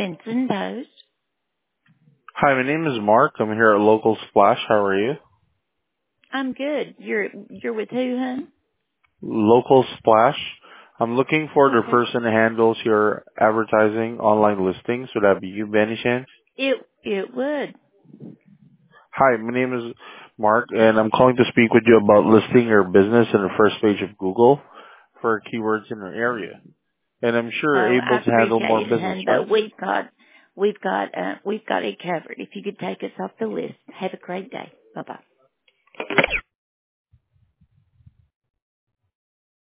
Benson Post. Hi, my name is Mark. I'm here at Local Splash. How are you? I'm good. You're with who, hon? Local Splash. I'm looking for the Okay. person that handles your advertising online listings. Would that be you, by any chance? It would. Hi, my name is Mark, and I'm calling to speak with you about listing your business in the first page of Google for keywords in your area. And I'm sure Oh, you're I able to handle more appreciate it, business, hon, right? but we've got it covered. If you could take us off the list. Have a great day. Bye bye.